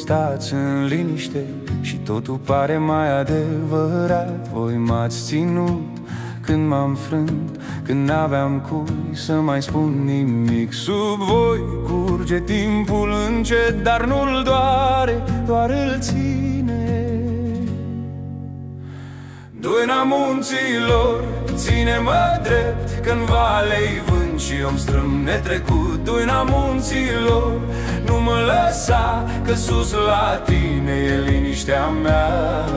stați în liniște și totul pare mai adevărat. Voi m-ați ținut când m-am frânt, când n-aveam cui să mai spun nimic. Sub voi curge timpul încet, dar nu-l doare, doar îl ține. Doina munților, ține-mă drept, când valei vânt și om strâm netrecut. Doina munților, nu mă lăsa, că sus la tine e liniștea mea.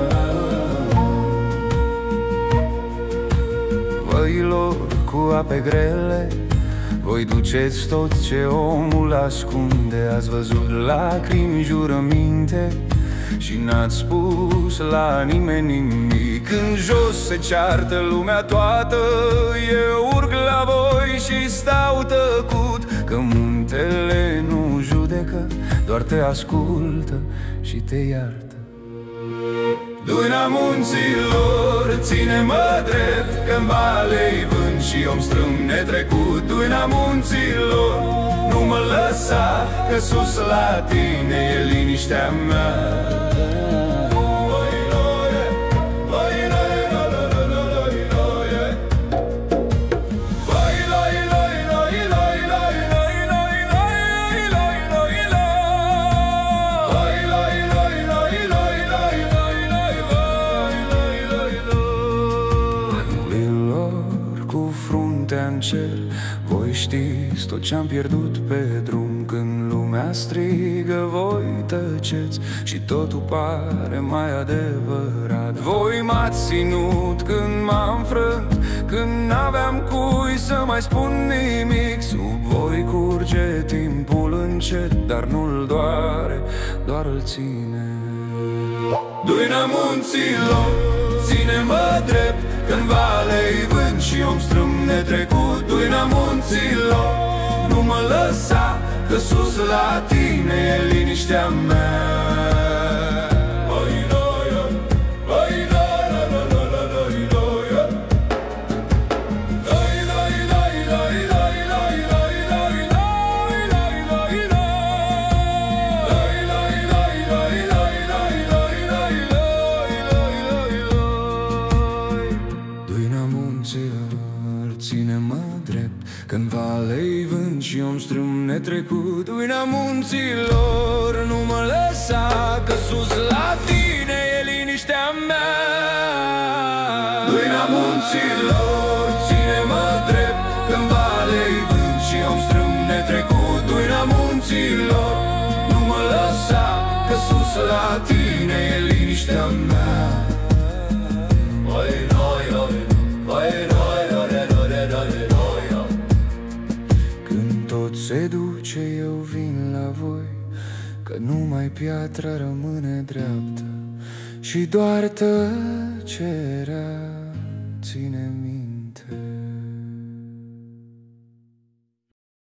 Văilor cu ape grele, voi duceți tot ce omul ascunde. Ați văzut lacrimi, jurăminte și n-ați spus la nimeni nimic. În jos se ceartă lumea toată, eu urc la voi și stau tăcut, că muntele nu judecă, doar te ascultă și te iartă. Doina munților, ține-mă drept, că-n valei vânt și om strâm netrecut. Doina munților, nu mă lăsa, că sus la tine e liniștea mea. În cer, voi știți tot ce-am pierdut pe drum. Când lumea strigă, voi tăceți și totul pare mai adevărat. Voi m-ați ținut când m-am frânt, când n-aveam cui să mai spun nimic. Sub voi curge timpul încet, dar nu-l doare, doar îl ține. Doina munților, ține-mă drept, când valei vânt și om strâm netrecut. Doina munților, nu mă lăsa, că sus la tine e liniștea mea. Ține-mă drept, când valei vânt și om strâm netrecut. Doina munților, nu mă lăsa, că sus la tine e liniștea mea. Doina munților, ține-mă drept, când valei vânt și om strâm netrecut. Doina munților, nu mă lăsa, că sus la tine e liniștea mea. Se duce, eu vin la voi, că numai piatra rămâne dreaptă și doar tăcerea ține mine.